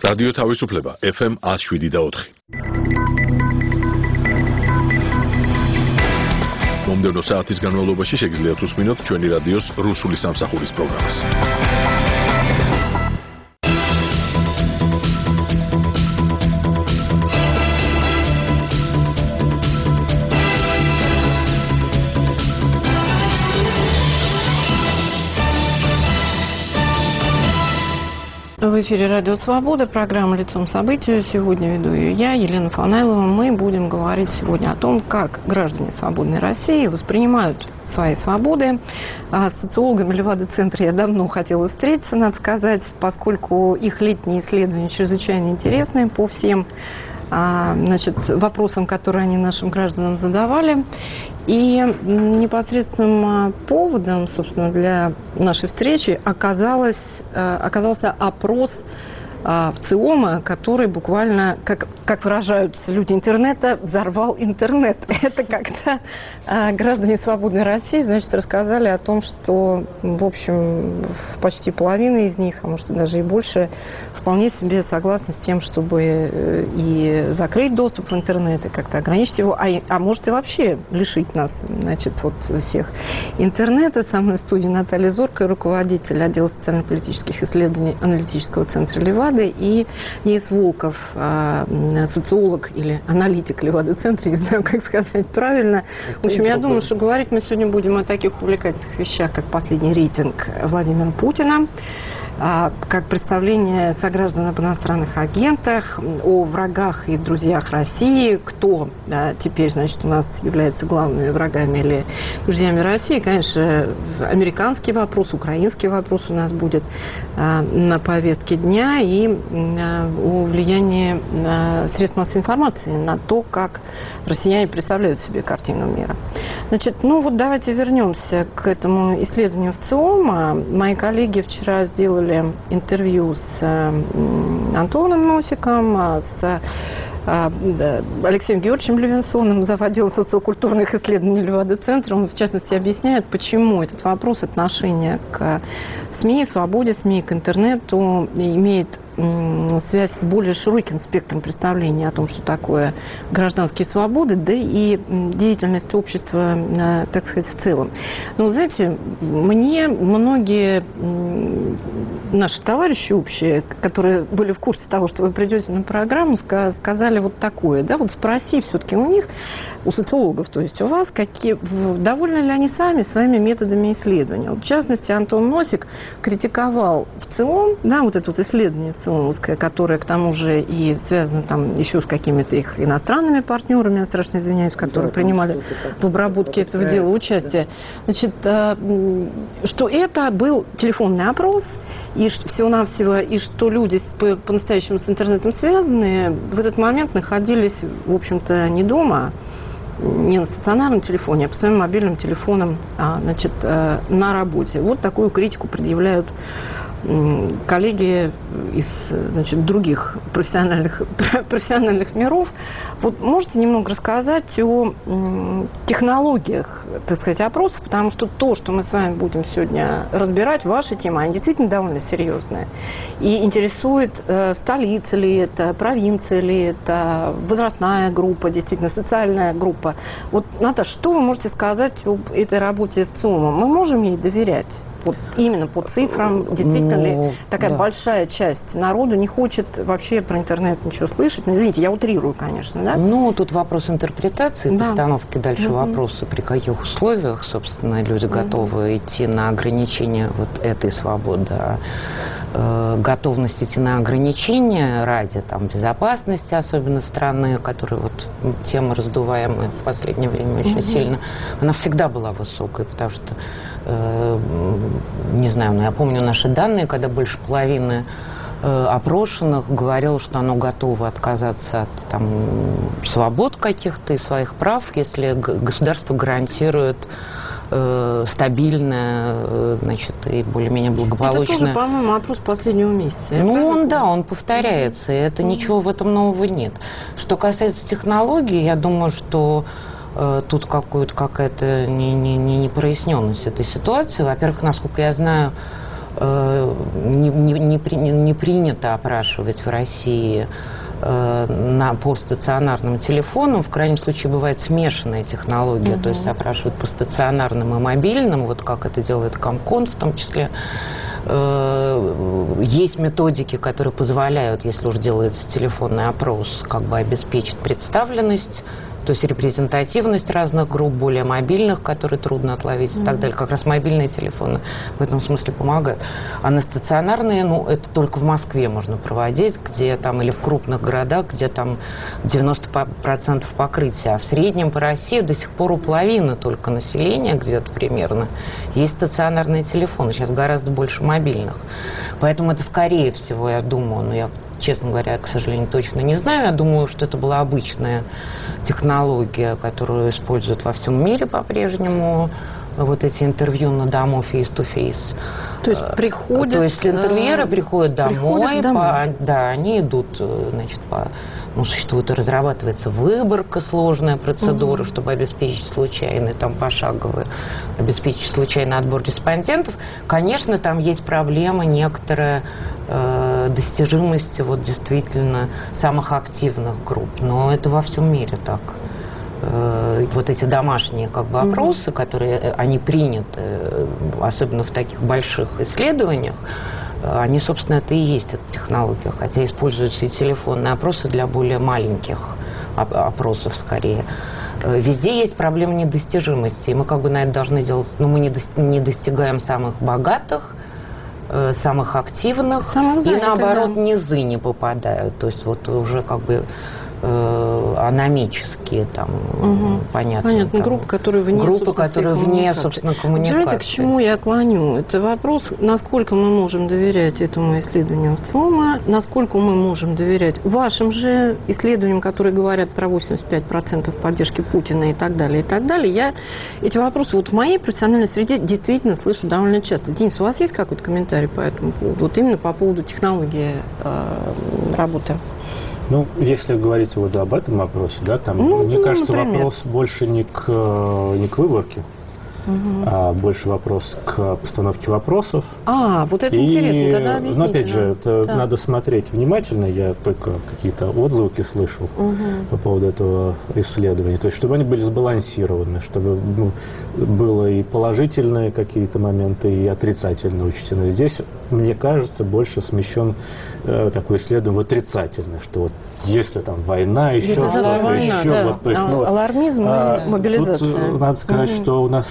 რადიო თავისუფლება FM 107.4. მომდევნო საათის განმავლობაში შეგიძლიათ უსმინოთ ჩვენი რადიოს რუსული სამსახურის პროგრამას. В эфире «Радио Свобода», программа «Лицом событий». Сегодня веду ее я, Елена Фанайлова. Мы будем говорить сегодня о том, как граждане свободной России воспринимают свои свободы. С социологами Левада-центра я давно хотела встретиться, надо сказать, поскольку их летние исследования чрезвычайно интересны по всем вопросам, которые они нашим гражданам задавали. И непосредственным поводом, собственно, для нашей встречи оказался опрос ВЦИОМа, который буквально, как выражаются люди интернета, взорвал интернет. Это когда граждане свободной России, значит, рассказали о том, что, в общем, почти половина из них, а может и даже и больше, вполне себе согласны с тем, чтобы и закрыть доступ в интернет, и как-то ограничить его, а может и вообще лишить нас, значит, вот всех интернета. Со мной в студии Наталья Зорко, руководитель отдела социально-политических исследований аналитического центра Левады, и Денис Волков, социолог или аналитик Левады-центра, не знаю, как сказать правильно. В общем, я думаю, что говорить мы сегодня будем о таких увлекательных вещах, как последний рейтинг Владимира Путина, как представление сограждан об иностранных агентах, о врагах и друзьях России, кто теперь, значит, у нас является главными врагами или друзьями России. Конечно, американский вопрос, украинский вопрос у нас будет на повестке дня, и о влиянии средств массовой информации на то, как россияне представляют себе картину мира. Значит, давайте вернемся к этому исследованию ВЦИОМа. Мои коллеги вчера сделали интервью с Антоном Носиком, с Алексеем Георгиевичем Левинсоном, заводил социокультурных исследований Левада-центра. Он, в частности, объясняет, почему этот вопрос отношения к СМИ, свободе СМИ, к интернету имеет связь с более широким спектром представления о том, что такое гражданские свободы, да и деятельность общества, так сказать, в целом. Но, знаете, мне многие наши товарищи общие, которые были в курсе того, что вы придете на программу, сказали вот такое, да, вот спроси все-таки у них, у социологов, то есть у вас, довольны ли они сами своими методами исследования. В частности, Антон Носик критиковал ВЦИОМ, да, вот это вот исследование ВЦИОМовское, которое, к тому же, и связано там еще с какими-то их иностранными партнерами, я страшно извиняюсь, которые принимали в обработке этого дела участие. Значит, что это был телефонный опрос, и всего-навсего, и что люди по-настоящему с интернетом связанные в этот момент находились, в общем-то, не дома, не на стационарном телефоне, а по своим мобильным телефонам, значит, на работе. Вот такую критику предъявляют коллеги из, значит, других профессиональных миров. Вот можете немного рассказать о технологиях, так сказать, опросов, потому что то, что мы с вами будем сегодня разбирать, ваша тема, она действительно довольно серьезная. И интересует, столица ли это, провинция ли это, возрастная группа, действительно, социальная группа. Вот, Наташа, что вы можете сказать об этой работе ВЦИОМа? Мы можем ей доверять? Вот именно по цифрам, действительно ли такая большая часть народу не хочет вообще про интернет ничего слышать? Извините, я утрирую, конечно, да? Тут вопрос интерпретации, постановки дальше вопроса, при каких условиях, собственно, люди готовы идти на ограничение вот этой свободы. Готовность идти на ограничения ради безопасности, особенно страны, которая тема раздуваемая в последнее время очень сильно, она всегда была высокой, потому что не знаю, но я помню наши данные, когда больше половины опрошенных говорило, что оно готово отказаться от свобод каких-то и своих прав, если государство гарантирует стабильное, значит, и более-менее благополучное. Это тоже, по-моему, опрос последнего месяца. Он повторяется, и это ничего в этом нового нет. Что касается технологий, я думаю, что тут какая-то непроясненность этой ситуации. Во-первых, насколько я знаю, не принято опрашивать в России по стационарным телефонам. В крайнем случае бывает смешанная технология, то есть опрашивают по стационарным и мобильным, вот как это делает Комкон в том числе. Есть методики, которые позволяют, если уж делается телефонный опрос, как бы обеспечить представленность, то есть репрезентативность разных групп, более мобильных, которые трудно отловить и так далее. Как раз мобильные телефоны в этом смысле помогают. А на стационарные, ну, это только в Москве можно проводить, где там, или в крупных городах, где там 90% покрытия. А в среднем по России до сих пор у половины только населения, где-то примерно, есть стационарные телефоны. Сейчас гораздо больше мобильных. Поэтому это, скорее всего, я думаю, но я, честно говоря, к сожалению, точно не знаю. Я думаю, что это была обычная технология, которую используют во всем мире по-прежнему. Вот эти интервью на дому face-to-face. То есть приходят... То есть интервьюеры приходят домой. Да, они идут, значит, существует и разрабатывается выборка, сложная процедура, чтобы обеспечить случайный, там, пошаговый, обеспечить случайный отбор респондентов. Конечно, там есть проблема некоторая достижимости вот действительно самых активных групп, но это во всем мире так. Вот эти домашние как бы опросы, которые они приняты, особенно в таких больших исследованиях, они, собственно, это и есть эта технология, хотя используются и телефонные опросы для более маленьких опросов скорее. Везде есть проблема недостижимости, и мы как бы на это должны делать, но мы не достигаем самых богатых, самых активных, самых занятых, и наоборот низы не попадают, то есть вот уже как бы аномические, там, понятно. Там, группы, которые вне, собственно, коммуникации. Знаете, к чему я клоню? Это вопрос, насколько мы можем доверять этому исследованию ЦИОМа, насколько мы можем доверять вашим же исследованиям, которые говорят про 85% поддержки Путина и так далее, и так далее. Я эти вопросы вот в моей профессиональной среде действительно слышу довольно часто. Денис, у вас есть какой-то комментарий по этому поводу? Вот именно по поводу технологии работы? Ну, если говорить вот об этом вопросе, да, там, мне кажется, например, вопрос больше не к выборке, а больше вопрос к постановке вопросов. Вот это интересно, тогда объясните. Но опять же, это надо смотреть внимательно, я только какие-то отзвуки слышал по поводу этого исследования, то есть чтобы они были сбалансированы, чтобы было и положительные какие-то моменты, и отрицательные учтены. Здесь, мне кажется, больше смещен такое исследование в отрицательное, что вот если там война, еще что-то, еще. Да. Вот, то есть, алармизм и мобилизация. Тут надо сказать, что у нас,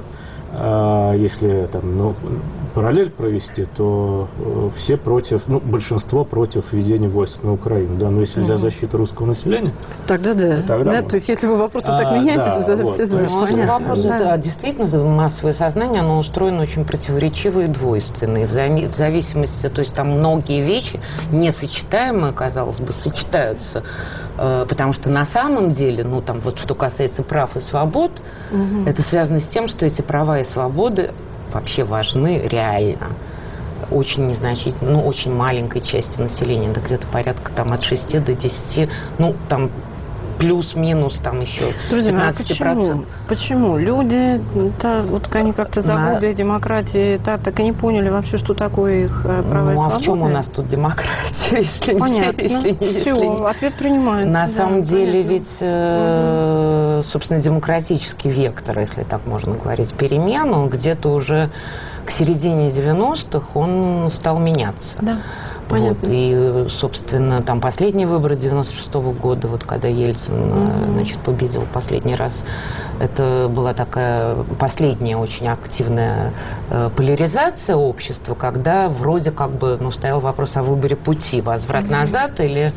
если там, параллель провести, то все против, большинство против введения войск на Украину. Да, но если для защиты русского населения, тогда да. То есть если вы вопрос так меняете, то это все знают. Вопрос, действительно, массовое сознание, оно устроено очень противоречиво и двойственно. И в зависимости, то есть там многие вещи несочетаемые, казалось бы, сочетаются. Потому что на самом деле, там вот что касается прав и свобод, это связано с тем, что эти права и свободы вообще важны реально. Очень незначительно, очень маленькой части населения, да где-то порядка там от 6 до 10, там плюс-минус там еще 15%. Почему? Люди, вот они как-то за годы демократии так и не поняли вообще, что такое их права и свободы. А в чем у нас тут демократия, если Понятно. Ответ принимается. На самом деле ведь, собственно, демократический вектор, если так можно говорить, перемен, он где-то уже к середине 90-х он стал меняться. Да. Понятно. И, собственно, там последние выборы 96-го года, вот когда Ельцин, победил последний раз, это была такая последняя очень активная поляризация общества, когда вроде как бы, стоял вопрос о выборе пути, возврат назад или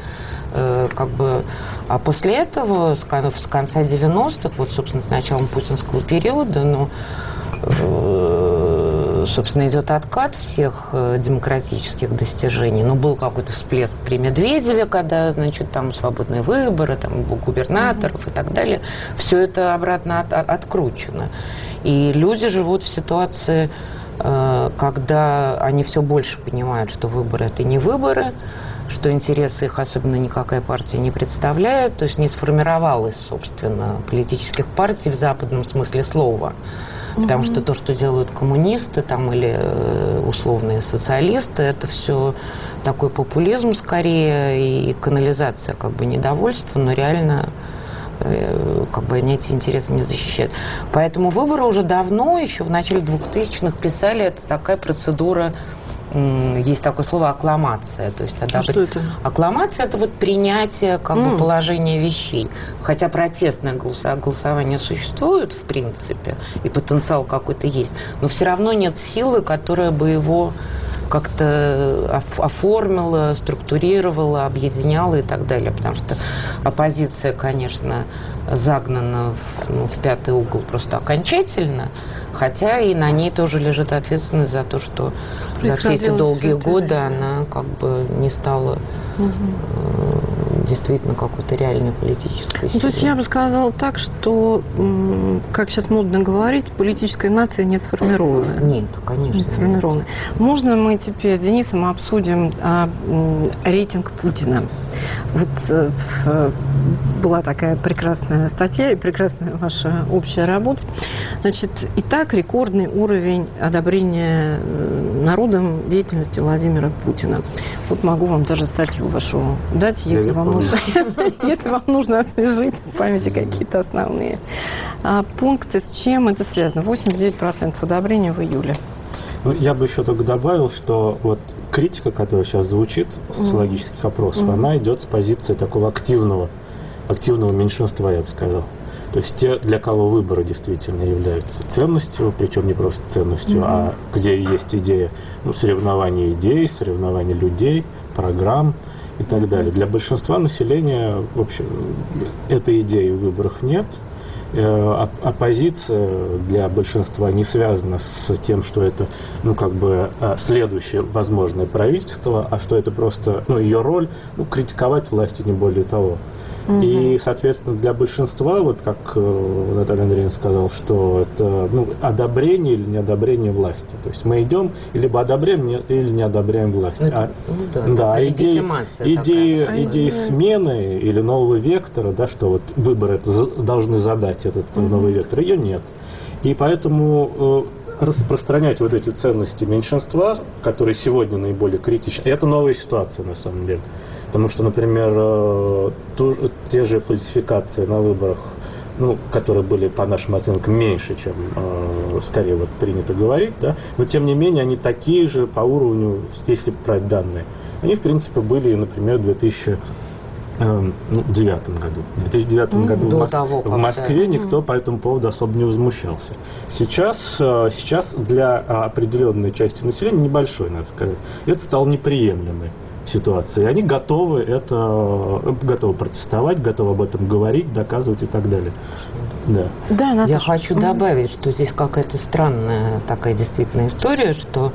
а после этого, с конца 90-х, вот, собственно, с началом путинского периода, собственно, идет откат всех демократических достижений. Был какой-то всплеск при Медведеве, когда, там свободные выборы, там губернаторов и так далее. Все это обратно откручено. И люди живут в ситуации, когда они все больше понимают, что выборы – это не выборы, что интересы их особенно никакая партия не представляет, то есть не сформировалось, собственно, политических партий в западном смысле слова. Потому что то, что делают коммунисты там, или условные социалисты, это все такой популизм скорее и канализация как бы недовольства, но реально как бы они эти интересы не защищают. Поэтому выборы уже давно, еще в начале 2000-х писали, это такая процедура, есть такое слово аккламация. То есть что это? Аккламация – это вот принятие как бы положения вещей. Хотя протестное голосование существует, в принципе, и потенциал какой-то есть, но все равно нет силы, которая бы его как-то оформила, структурировала, объединяла и так далее. Потому что оппозиция, конечно, загнана в пятый угол просто окончательно, хотя и на ней тоже лежит ответственность за то, что за все эти долгие годы она как бы не стала действительно какой-то реальной политической силой. То есть я бы сказала так, что, как сейчас модно говорить, политическая нация не сформирована. Нет, конечно. Не сформирована. Можно мы теперь с Денисом обсудим рейтинг Путина? Вот была такая прекрасная статья и прекрасная ваша общая работа. Значит, итак, рекордный уровень одобрения народом деятельности Владимира Путина. Вот могу вам даже статью вашу дать, если вам нужно освежить в памяти какие-то основные пункты. С чем это связано? 89% одобрения в июле. Ну, я бы еще только добавил, что вот критика, которая сейчас звучит с социологических опросов, она идет с позиции такого активного меньшинства, я бы сказал. То есть те, для кого выборы действительно являются ценностью, причем не просто ценностью, а где есть идея соревнования идей, соревнования людей, программ и так далее. Для большинства населения, в общем, этой идеи в выборах нет. Оппозиция для большинства не связана с тем, что это, следующее возможное правительство, а что это просто, ее роль, критиковать власти, не более того. И, соответственно, для большинства, вот как Наталья Андреевна сказала, что это одобрение или неодобрение власти. То есть мы идем и либо одобряем, или не одобряем власть. Идеи смены или нового вектора, да, что вот выборы должны задать этот новый вектор, ее нет. И поэтому распространять вот эти ценности меньшинства, которые сегодня наиболее критичны, это новая ситуация на самом деле. Потому что, например, те же фальсификации на выборах, которые были, по нашим оценкам, меньше, чем скорее вот принято говорить, да, но тем не менее они такие же по уровню, если брать данные. Они, в принципе, были, например, в 2009 году. В 2009 году в Москве никто по этому поводу особо не возмущался. Сейчас для определенной части населения, небольшой, надо сказать, это стало неприемлемой ситуации. Они готовы протестовать, готовы об этом говорить, доказывать и так далее. Да. Да, Наташа. Я хочу добавить, что здесь какая-то странная такая действительно история, что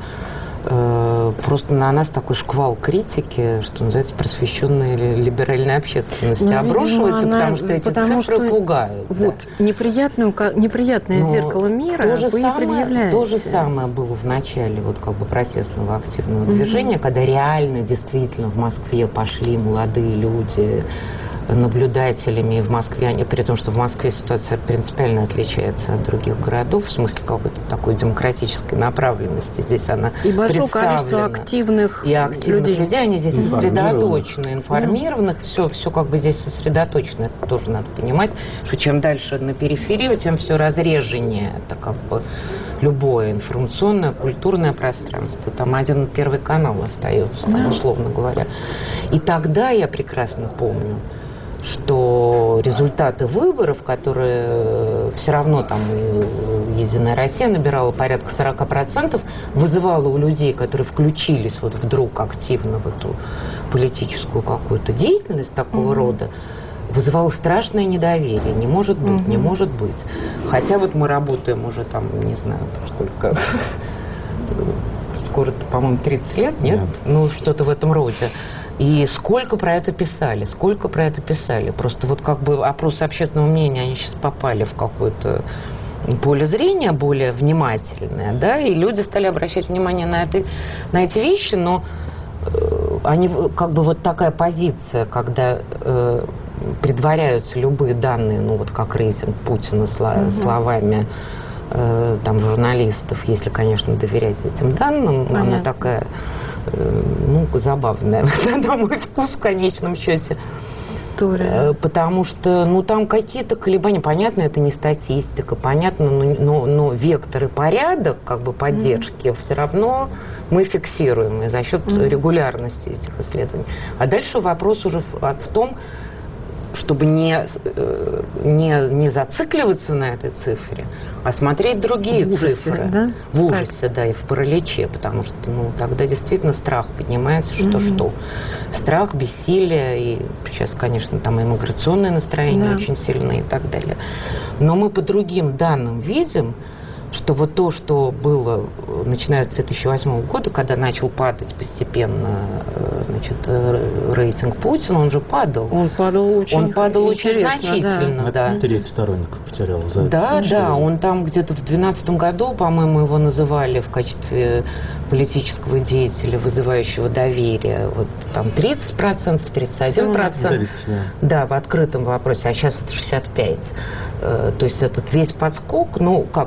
просто на нас такой шквал критики, что называется, просвещенной либеральной общественности обрушивается, потому что эти цифры пугают. Вот, да. неприятное зеркало мира вы предъявляете. То же самое было в начале вот как бы протестного активного движения, когда реально действительно в Москве пошли молодые люди наблюдателями в Москве, при том, что в Москве ситуация принципиально отличается от других городов, в смысле какой-то такой демократической направленности. Здесь она и большое количество активных людей. Они здесь сосредоточены, информированных, все как бы здесь сосредоточено. Это тоже надо понимать, что чем дальше на периферию, тем все разреженнее. Это как бы любое информационное, культурное пространство. Там один первый канал остается, там, условно говоря. И тогда я прекрасно помню, что результаты выборов, которые все равно там и «Единая Россия» набирала порядка 40%, вызывало у людей, которые включились вот вдруг активно в эту политическую какую-то деятельность такого рода, вызывало страшное недоверие. Не может быть, не может быть. Хотя вот мы работаем уже там, не знаю, сколько, скоро, по-моему, 30 лет, нет? Ну, что-то в этом роде. И сколько про это писали. Просто вот как бы опросы общественного мнения, они сейчас попали в какое-то поле зрения более внимательное, да, и люди стали обращать внимание на эти вещи, но они как бы вот такая позиция, когда предваряются любые данные, ну вот как рейтинг Путина словами там журналистов, если, конечно, доверять этим данным. Понятно. Она такая, забавная, на мой вкус, в конечном счете. История. Потому что, там какие-то колебания, понятно, это не статистика, понятно, но вектор и порядок, как бы, поддержки все равно мы фиксируем и за счет регулярности этих исследований. А дальше вопрос уже в том, чтобы не зацикливаться на этой цифре, а смотреть другие в ужасе, цифры. Да? В ужасе, да, и в параличе, потому что тогда действительно страх поднимается, что. Страх, бессилие, и сейчас, конечно, там и миграционные настроения очень сильные и так далее. Но мы по другим данным видим, что вот то, что было, начиная с 2008 года, когда начал падать постепенно, рейтинг Путина, он же падал. Он падал очень значительно, да. Треть сторонников потерял за Да, он там где-то в 2012 году, по-моему, его называли в качестве политического деятеля, вызывающего доверие. Вот там 30%, 31%. Да, в открытом вопросе, а сейчас это 65%. То есть этот весь подскок,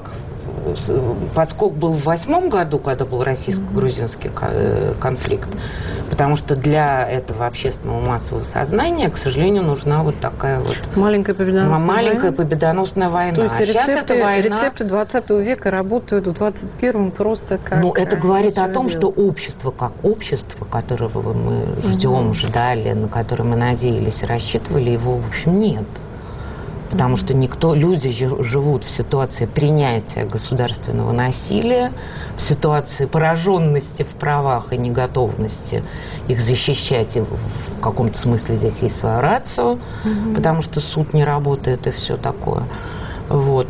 подскок был в 2008 году, когда был российско-грузинский конфликт, потому что для этого общественного массового сознания, к сожалению, нужна вот такая вот маленькая победоносная война. То есть рецепты 20 века работают в 21-м просто как... это говорит о том, что общество, как общество, которого мы ждем, ждали, на которое мы надеялись и рассчитывали, его, в общем, нет. Потому что люди живут в ситуации принятия государственного насилия, в ситуации пораженности в правах и неготовности их защищать, и в каком-то смысле здесь есть своя рацио, потому что суд не работает и все такое. Вот.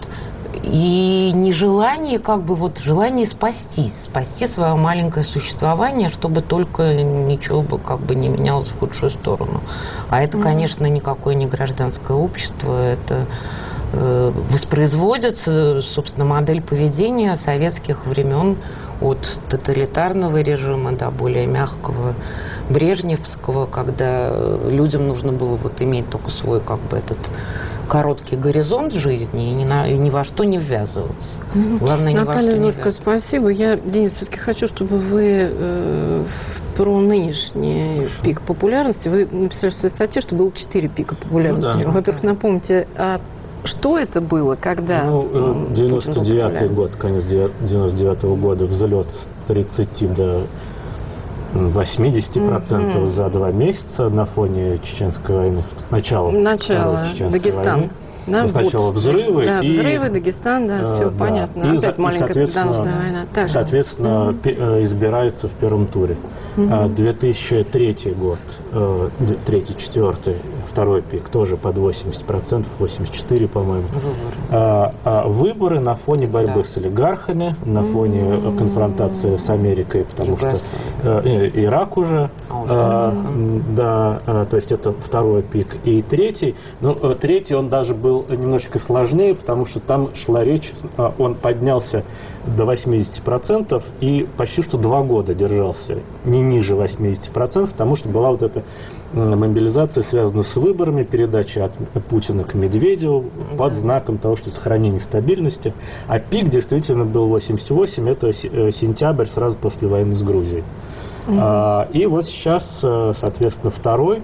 И нежелание, желание спасти свое маленькое существование, чтобы только ничего не менялось в худшую сторону. А это, конечно, никакое не гражданское общество, это воспроизводится, собственно, модель поведения советских времен от тоталитарного режима до более мягкого брежневского, когда людям нужно было иметь только свой этот короткий горизонт жизни и ни во что не ввязываться. Главное, Наталья Зорько, спасибо. Денис, все-таки хочу, чтобы вы про нынешний пик популярности, вы написали в своей статье, что было 4 пика популярности. Во-первых, напомните, что это было, когда... 99-й год, конец 99-го года, взлет с 30 до 80% за 2 месяца на фоне Чеченской войны. Начало Дагестан. Да, сначала взрывы. Взрывы, Дагестан, все понятно. Опять маленькая победоносная война. Соответственно, избирается в первом туре. 2003 год, 3-4, второй пик, тоже под 80%, 84%, по-моему. Выборы на фоне борьбы с олигархами, на фоне конфронтации с Америкой, потому что Ирак уже, то есть это второй пик. И третий, третий он даже был немножечко сложнее, потому что там шла речь, он поднялся до 80% и почти что 2 года держался не ниже 80%, потому что была вот эта мобилизация, связана с выборами, передача от Путина к Медведеву под знаком того, что сохранение стабильности. А пик действительно был 88, это сентябрь, сразу после войны с Грузией. И вот сейчас, соответственно,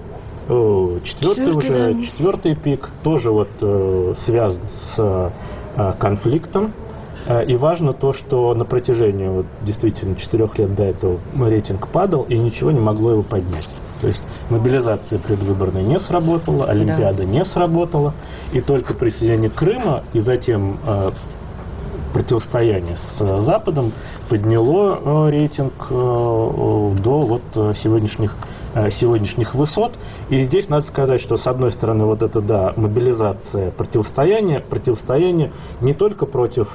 четвертый пик, тоже связан с конфликтом. И важно то, что на протяжении действительно 4 лет до этого рейтинг падал, и ничего не могло его поднять. То есть мобилизация предвыборная не сработала, Олимпиада не сработала, и только присоединение Крыма и затем противостояние с Западом подняло рейтинг до сегодняшних высот. И здесь надо сказать, что с одной стороны мобилизация, противостояние не только против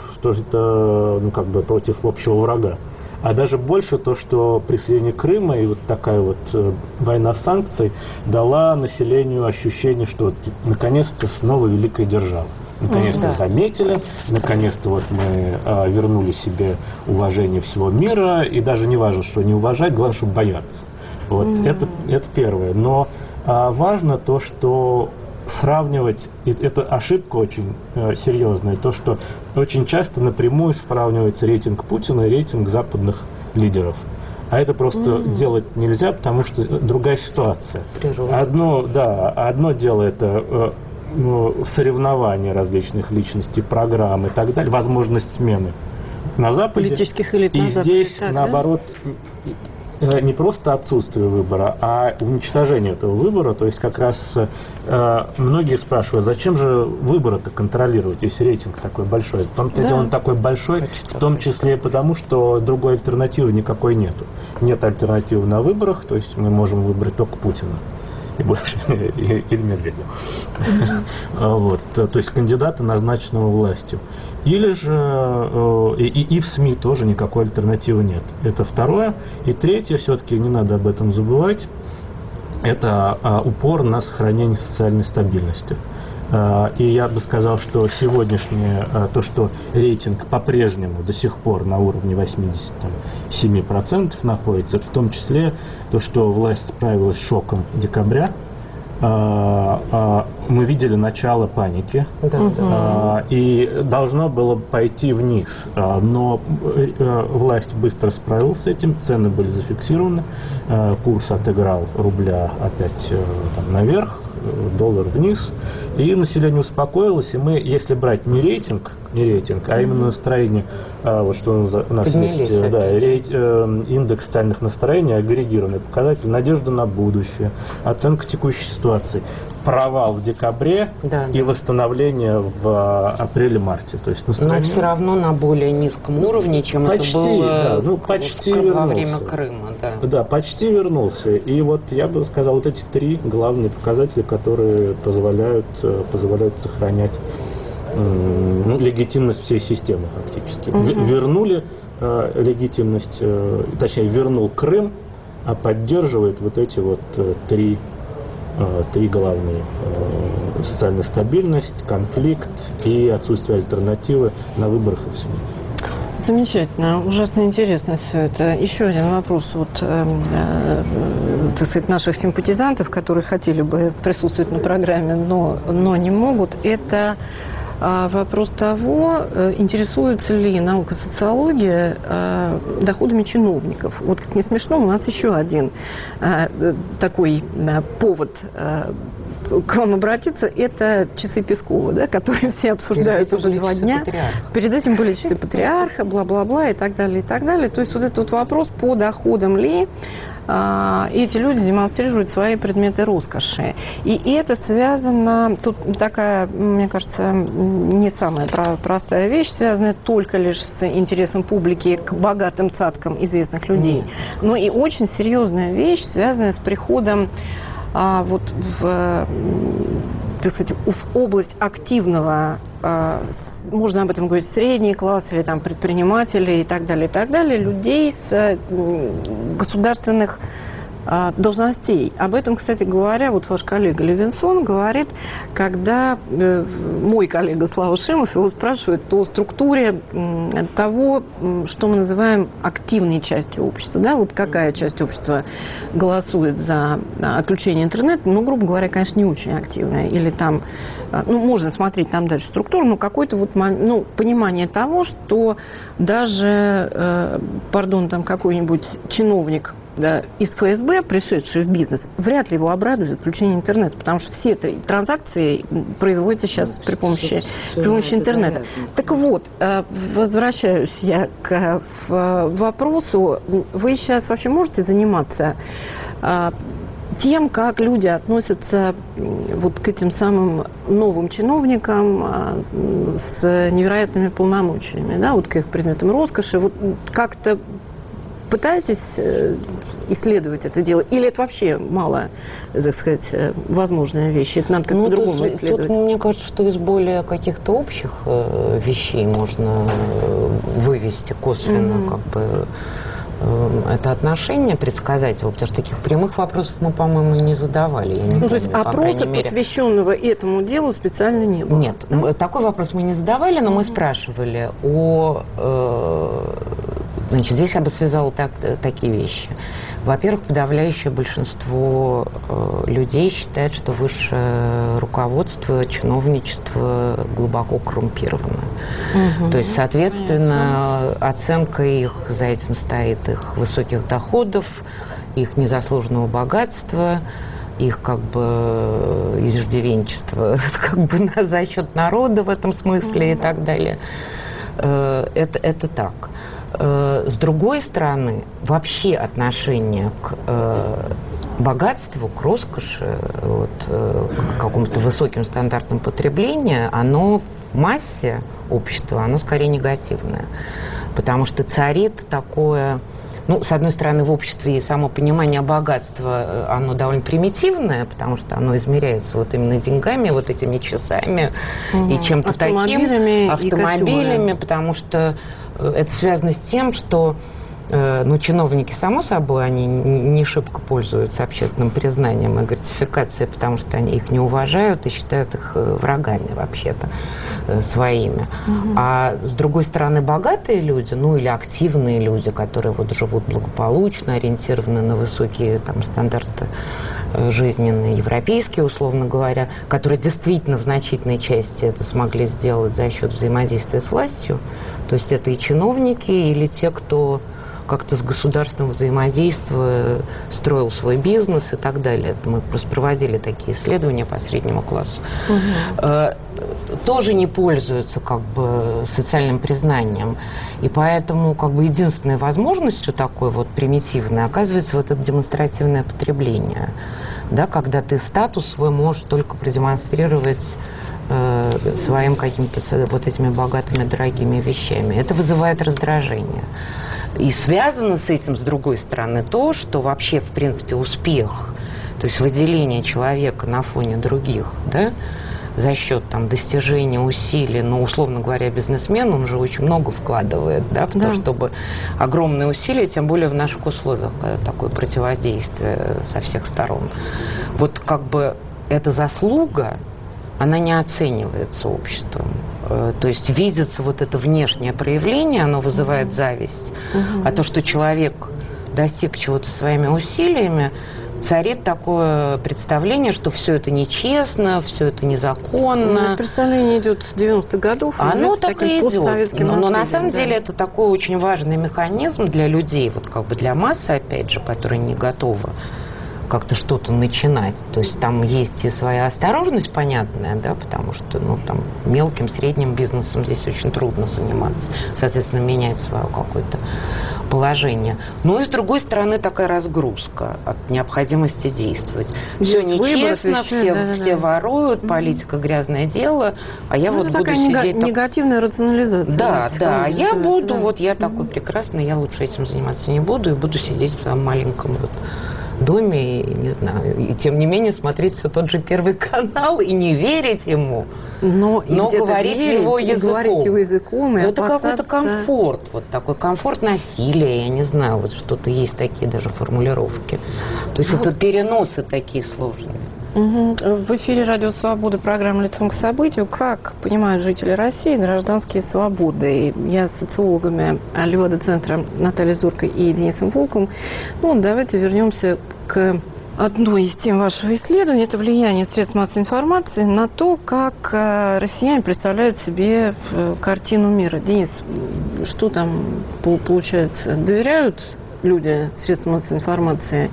общего врага, а даже больше то, что присоединение Крыма и такая война санкций дала населению ощущение, что наконец-то снова великая держава. Наконец-то заметили, наконец-то мы вернули себе уважение всего мира, и даже не важно, что не уважать, главное, чтобы бояться. Это первое. Но важно то, что сравнивать, и это ошибка очень серьезная, то, что очень часто напрямую сравнивается рейтинг Путина и рейтинг западных лидеров. А это просто делать нельзя, потому что другая ситуация. Одно дело это соревнования различных личностей, программ и так далее, возможность смены на Западе. Политических элит и на Западе. Здесь, наоборот, не просто отсутствие выбора, а уничтожение этого выбора. То есть как раз многие спрашивают, зачем же выборы-то контролировать, если рейтинг такой большой. В том-то дело, он такой большой, в том числе потому, что другой альтернативы никакой нету. Нет альтернативы на выборах, то есть мы можем выбрать только Путина. И больше, или Медведева. Вот, то есть кандидата, назначенного властью. Или же и в СМИ тоже никакой альтернативы нет. Это второе. И третье, все-таки не надо об этом забывать, это упор на сохранение социальной стабильности. И я бы сказал, что сегодняшнее, то, что рейтинг по-прежнему до сих пор на уровне 87% находится, это в том числе то, что власть справилась с шоком декабря. Мы видели начало паники, и должно было пойти вниз, но власть быстро справилась с этим, цены были зафиксированы, курс отыграл рубля опять наверх, доллар вниз, и население успокоилось, и мы, если брать не рейтинг, а именно настроение, вот что у нас есть, индекс социальных настроений, агрегированный показатель, надежда на будущее, оценка текущей ситуации, провал в декабре и восстановление в апреле-марте. То есть настроение... Но все равно на более низком уровне, чем почти, это было почти во время Крыма. Да, почти вернулся. И вот я бы сказал, вот эти три главные показателя, которые позволяют сохранять легитимность всей системы фактически. Вернули легитимность, точнее, вернул Крым, а поддерживает вот эти вот три главные: социальная стабильность, конфликт и отсутствие альтернативы на выборах и в СМИ. Замечательно, ужасно интересно все это. Еще один вопрос так сказать, наших симпатизантов, которые хотели бы присутствовать на программе, но не могут. Это вопрос того, интересуется ли наука социология доходами чиновников. Вот как не смешно, у нас еще один такой повод к вам обратиться, это часы Пескова, да, которые все обсуждают уже 2 дня. Перед этим были часы патриарха, бла-бла-бла и так далее, и так далее. То есть вот этот вот вопрос, по доходам ли эти люди демонстрируют свои предметы роскоши. И это связано, тут такая, мне кажется, не самая простая вещь, связанная только лишь с интересом публики к богатым цаткам известных людей, но и очень серьезная вещь, связанная с приходом вот так сказать, в область активного, можно об этом говорить, средний класс или там предприниматели и так далее, людей с государственных должностей. Об этом, кстати говоря, вот ваш коллега Левинсон говорит, когда мой коллега Слава Шимов его спрашивает о структуре того, что мы называем активной частью общества. Да? Вот какая часть общества голосует за отключение интернета, ну, грубо говоря, конечно, не очень активная. Или там, ну, можно смотреть там дальше структуру, но какое-то вот, ну, понимание того, что даже, там какой-нибудь чиновник, да, из ФСБ, пришедший в бизнес, вряд ли его обрадует отключение интернета, потому что все транзакции производятся сейчас при помощи интернета. Так вот, возвращаюсь я к вопросу. Вы сейчас вообще можете заниматься тем, как люди относятся вот к этим самым новым чиновникам с невероятными полномочиями, да, вот к их предметам роскоши, вот как-то пытаетесь исследовать это дело? Или это вообще мало, так сказать, возможная вещь? Это надо как-то по-другому исследовать? Тут, мне кажется, что из более каких-то общих вещей можно вывести косвенно как бы это отношение, предсказать его, потому что таких прямых вопросов мы, по-моему, не задавали. Я не помню, то есть опроса, посвященного этому делу, специально не было? Нет, такой вопрос мы не задавали, но мы спрашивали о... Значит, здесь я бы связала такие вещи. Во-первых, подавляющее большинство людей считает, что высшее руководство, чиновничество глубоко коррумпировано. То есть, соответственно, оценка их, за этим стоит их высоких доходов, их незаслуженного богатства, их как бы иждивенчество как бы за счет народа в этом смысле и так далее. Это так. С другой стороны, вообще отношение к богатству, к роскоши, вот, к каким-то высоким стандартам потребления, оно в массе общества, оно скорее негативное. Потому что царит такое... Ну, с одной стороны, в обществе и само понимание богатства, оно довольно примитивное, потому что оно измеряется вот именно деньгами, вот этими часами и чем-то таким, автомобилями, потому что это связано с тем, что ну, чиновники, само собой, они не шибко пользуются общественным признанием и гратификацией, потому что они их не уважают и считают их врагами вообще-то своими. А с другой стороны, богатые люди, ну или активные люди, которые вот живут благополучно, ориентированы на высокие там стандарты жизненные, европейские, условно говоря, которые действительно в значительной части это смогли сделать за счет взаимодействия с властью. То есть это и чиновники, или те, кто как-то с государством взаимодействуя, строил свой бизнес и так далее. Мы просто проводили такие исследования по среднему классу. Тоже не пользуются как бы социальным признанием. И поэтому как бы единственной возможностью такой вот примитивной оказывается вот это демонстративное потребление. Да, когда ты статус свой можешь только продемонстрировать своим какими-то вот этими богатыми, дорогими вещами. Это вызывает раздражение. И связано с этим, с другой стороны, то, что вообще, в принципе, успех, то есть выделение человека на фоне других, да, за счет там достижения усилий, ну, условно говоря, бизнесмен, он же очень много вкладывает, да, в то, чтобы огромные усилия, тем более в наших условиях, когда такое противодействие со всех сторон. Вот как бы эта заслуга, она не оценивается обществом. То есть видится вот это внешнее проявление, оно вызывает зависть. А то, что человек достиг чего-то своими усилиями, царит такое представление, что все это нечестно, все это незаконно. Ну, представление идет с 90-х годов. Оно так и идет. Но на самом деле это такой очень важный механизм для людей, вот как бы для массы, опять же, которые не готовы как-то что-то начинать. То есть там есть и своя осторожность понятная, да, потому что, ну, там, мелким, средним бизнесом здесь очень трудно заниматься, соответственно, менять свое какое-то положение. Но и, с другой стороны, такая разгрузка от необходимости действовать. Все нечестно, все воруют, политика грязное дело, а я вот буду сидеть... негативная рационализация. Да, да, я буду, вот я такой прекрасный, я лучше этим заниматься не буду, и буду сидеть в своем маленьком вот доме, и, не знаю, и тем не менее смотреть все тот же Первый канал и не верить ему, но говорить его языком. И это какой-то комфорт, вот такой комфорт насилия, я не знаю, вот что-то есть такие даже формулировки. То есть это переносы такие сложные. В эфире «Радио Свобода» программа «Лицом к событию». Как понимают жители России гражданские свободы? Я с социологами Левада-центра Натальей Зоркой и Денисом Волковым. Ну, давайте вернемся к одной из тем вашего исследования. Это влияние средств массовой информации на то, как россияне представляют себе картину мира. Денис, что там получается? Доверяют люди средствам массовой информации?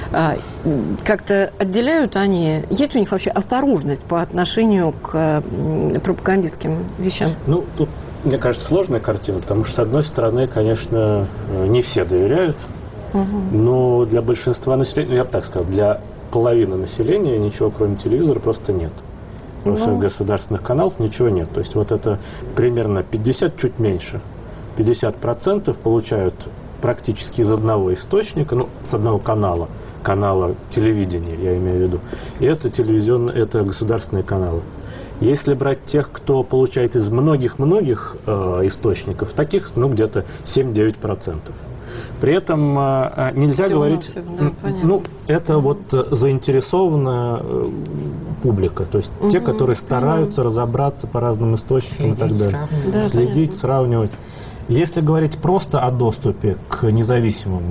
Как-то отделяют они? Есть у них вообще осторожность по отношению к пропагандистским вещам? Ну, тут, мне кажется, сложная картина, потому что, с одной стороны, конечно, не все доверяют, но для большинства населения, я бы так сказал, для половины населения ничего, кроме телевизора, просто нет. Во всех государственных каналах ничего нет. То есть вот это примерно 50, чуть меньше, 50% получают практически из одного источника, ну, с одного канала телевидения, я имею в виду. И это это государственные каналы. Если брать тех, кто получает из многих-многих источников, таких, ну, где-то 7-9%. При этом нельзя все говорить, ну, это вот заинтересованная публика, то есть те, которые стараются разобраться по разным источникам и так далее, следить, сравнивать. Если говорить просто о доступе к независимым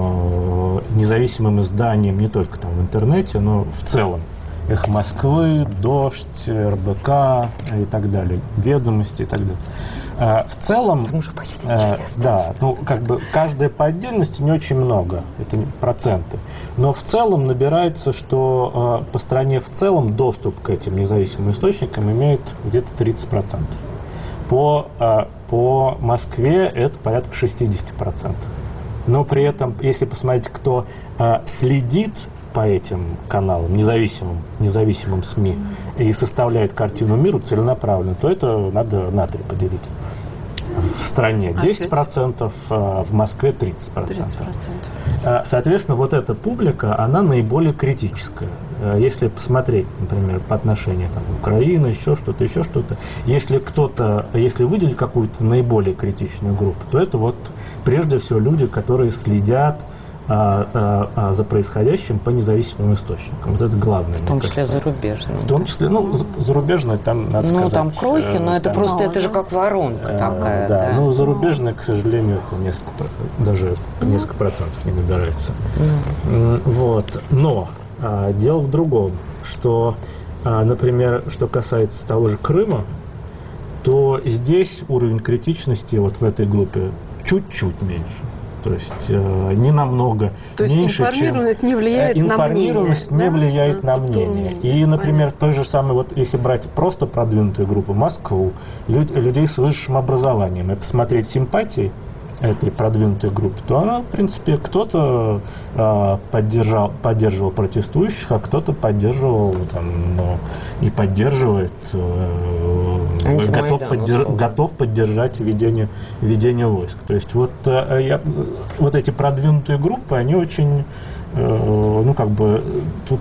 изданиям, не только там в интернете, но в целом, «Эхо Москвы», «Дождь», РБК и так далее, «Ведомости» и так далее. В целом, да, ну как бы каждая по отдельности не очень много, это проценты, но в целом набирается, что по стране в целом доступ к этим независимым источникам имеет где-то 30%. По Москве это порядка 60%. Но при этом, если посмотреть, кто следит по этим каналам, независимым СМИ, и составляет картину мира целенаправленно, то это надо на 3 поделить. В стране 10%, в Москве 30%. Соответственно, вот эта публика, она наиболее критическая. Если посмотреть, например, по отношению там, Украины, еще что-то, если выделить какую-то наиболее критичную группу, то это вот прежде всего люди, которые следят за происходящим по независимым источникам. Вот это главное. В том числе зарубежные. В том числе, зарубежные там, надо сказать. Ну, там крохи, но это просто, это же как воронка такая. Да, ну, зарубежные, к сожалению, это несколько процентов не набирается. Вот. Но дело в другом, что, например, что касается того же Крыма, то здесь уровень критичности вот в этой группе чуть-чуть меньше. То есть не намного меньше, информированность не влияет на мнение. И, например, той же самой, вот если брать просто продвинутую группу Москву, людей с высшим образованием, и посмотреть симпатии этой продвинутой группы, то она, в принципе, кто-то поддерживал протестующих, а кто-то поддерживал и поддерживает, готов поддержать введение войск. То есть вот эти продвинутые группы, они очень, тут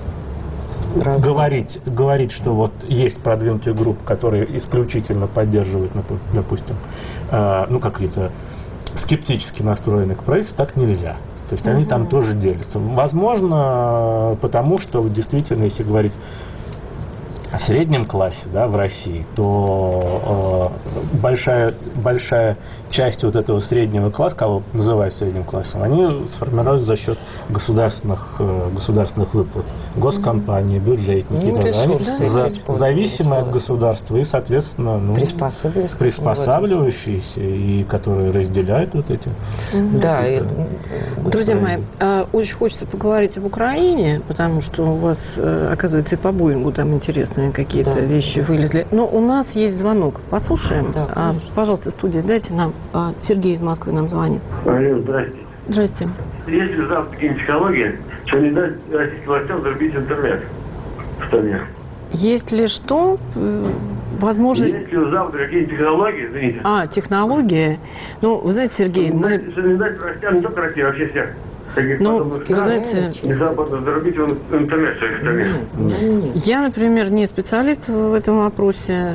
говорить, что вот есть продвинутые группы, которые исключительно поддерживают, допустим, какие-то скептически настроены к правительству, так нельзя. То есть они там тоже делятся. Возможно, потому что действительно, если говорить о среднем классе, да, в России, то большая часть вот этого среднего класса, кого называют средним классом, они сформируются за счет государственных выплат. Госкомпании, бюджетники, они зависимые от государства и, соответственно, приспосабливающиеся и которые разделяют вот эти. Да, друзья мои, очень хочется поговорить об Украине, потому что у вас, оказывается, и по Боингу там интересные какие-то вещи вылезли. Но у нас есть звонок. Послушаем. Да, пожалуйста, студия, дайте нам. Сергей из Москвы нам звонит. Алло, здрасте. Здрасте. Если завтра какие-нибудь технологии, что не дать российским властям зарубить интернет в стране? Есть ли что? Возможность... Есть ли завтра какие-нибудь технологии, извините? Технологии. Ну, вы знаете, Сергей, что не дать властям, не только России, а вообще всех. Вы знаете, зарубить интернет в своей стране. Я, например, не специалист в этом вопросе.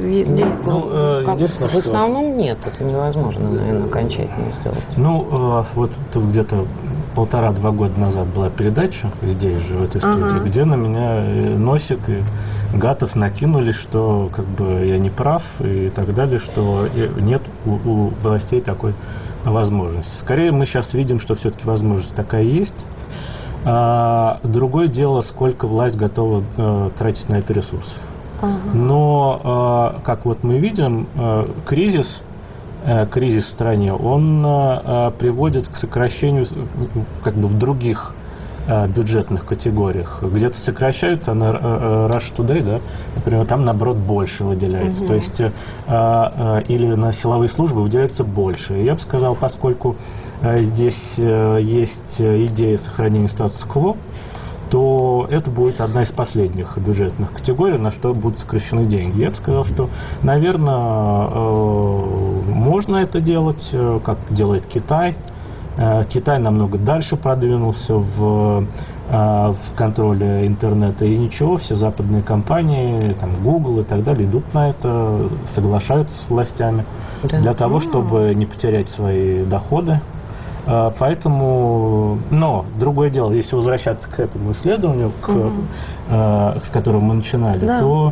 В основном нет, это невозможно, наверное, окончательно сделать. Вот тут где-то 1,5-2 года назад была передача здесь же, в этой студии, где на меня Носик и Гатов накинули, что как бы я не прав и так далее, что нет у властей такой возможности. Скорее мы сейчас видим, что все-таки возможность такая есть. Другое дело, сколько власть готова тратить на это ресурсов. Но, как вот мы видим, кризис в стране, он приводит к сокращению как бы в других бюджетных категориях. Где-то сокращаются, на Russia Today, да, например, там, наоборот, больше выделяется. То есть или на силовые службы выделяется больше. Я бы сказал, поскольку здесь есть идея сохранения статус-кво, то это будет одна из последних бюджетных категорий, на что будут сокращены деньги. Я бы сказал, что, наверное, можно это делать, как делает Китай. Китай намного дальше продвинулся в контроле интернета, и ничего, все западные компании, там, Google и так далее, идут на это, соглашаются с властями для того, чтобы не потерять свои доходы. Поэтому, но другое дело, если возвращаться к этому исследованию, с которого мы начинали, то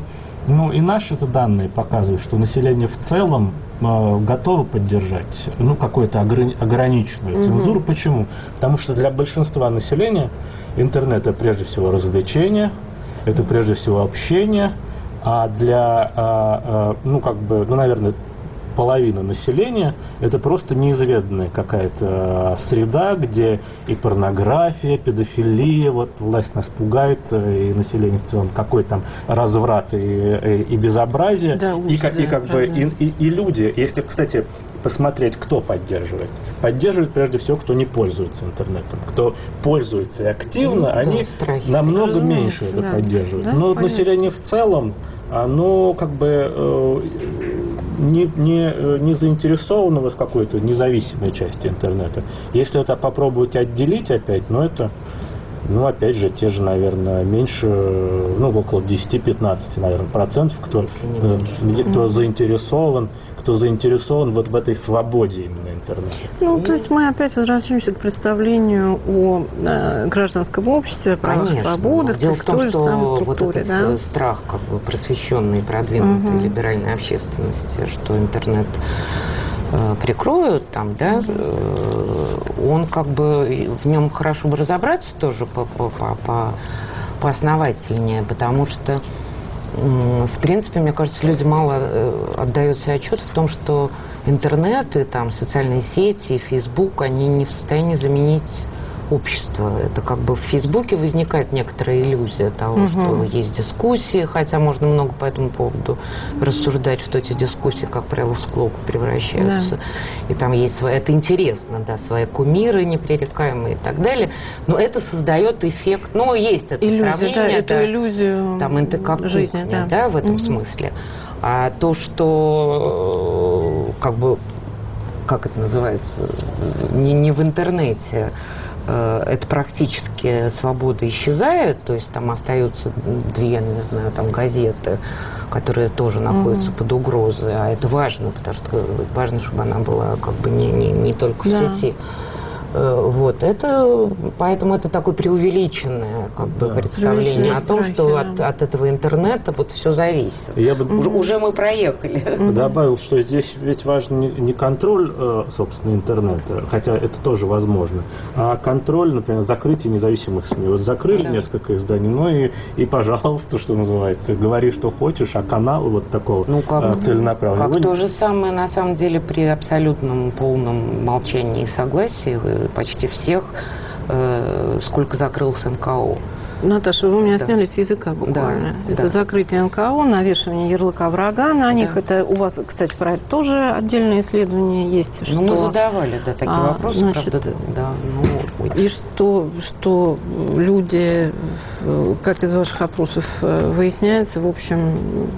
Ну и наши-то данные показывают, что население в целом готово поддержать какую-то ограниченную цензуру. Почему? Потому что для большинства населения интернет — это прежде всего развлечение, это прежде всего общение, а для, наверное, половина населения — это просто неизведанная какая-то среда, где и порнография, педофилия, вот власть нас пугает, и население в целом, какой там разврат и безобразие, да, и люди, если, кстати, посмотреть, кто поддерживает. Поддерживает прежде всего, кто не пользуется интернетом. Кто пользуется и активно, они намного меньше это поддерживают. Но население в целом, оно не заинтересовано в какой-то независимой части интернета. Если это попробовать отделить опять, опять же, те же, наверное, меньше, около 10-15, наверное, процентов, кто заинтересован вот в этой свободе именно интернета. То есть мы опять возвращаемся к представлению о гражданском обществе, правах, свободах. Дело в том, что вот этот страх просвещенной, продвинутой либеральной общественности, что интернет прикроют там, да, он в нем хорошо бы разобраться тоже поосновательнее, потому что в принципе, мне кажется, люди мало отдают себе отчет в том, что интернет и там социальные сети, Facebook, они не в состоянии заменить общество. Это в Фейсбуке возникает некоторая иллюзия того, что есть дискуссии, хотя можно много по этому поводу рассуждать, что эти дискуссии, как правило, в склоку превращаются. Да. И там есть это интересно, да, свои кумиры непререкаемые и так далее. Но это создает эффект, есть это сравнение. Да, эту иллюзию там, это как жизни, кухня, да, в этом смысле. А то, что как это называется, не в интернете, это практически свобода исчезает, то есть там остаются две, газеты, которые тоже находятся под угрозой, а это важно, потому что важно, чтобы она была не только в сети. Поэтому это такое преувеличенное представление о том, что от этого интернета все зависит. Уже мы проехали. Добавил, что здесь ведь важен не контроль, собственно, интернета, хотя это тоже возможно, а контроль, например, закрытие независимых СМИ. Вот закрыли несколько изданий, и пожалуйста, что называется, говори, что хочешь, а канал вот такого целенаправленного. Как то же самое, на самом деле, при абсолютном полном молчании и согласии почти всех, сколько закрылся НКО. Наташа, вы меня сняли с языка буквально. Да, это закрытие НКО, навешивание ярлыка врага на них. Это у вас, кстати, про это тоже отдельное исследование есть. Что... мы задавали такие вопросы, правда. И что люди, как из ваших опросов выясняется, в общем,